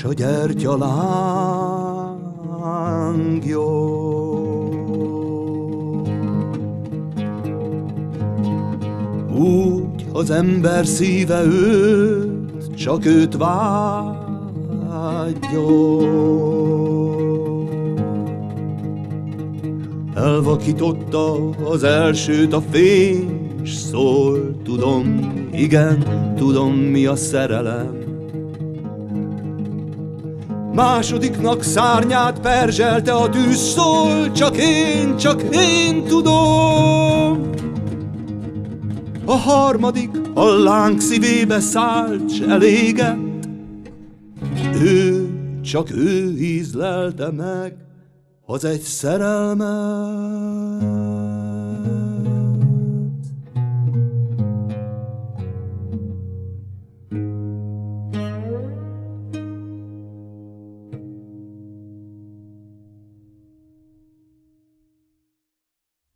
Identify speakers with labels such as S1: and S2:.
S1: s a gyertyaláng jó. Úgy az ember szíve őt, csak őt vágyja. Elvakította az elsőt a fény, s szól, tudom, igen, tudom, mi a szerelem. Másodiknak szárnyát perzselte a tűz, szól, csak én tudom. A harmadik a láng szívébe szállt, s elégett. Csak ő ízlelte meg az egy szerelmet.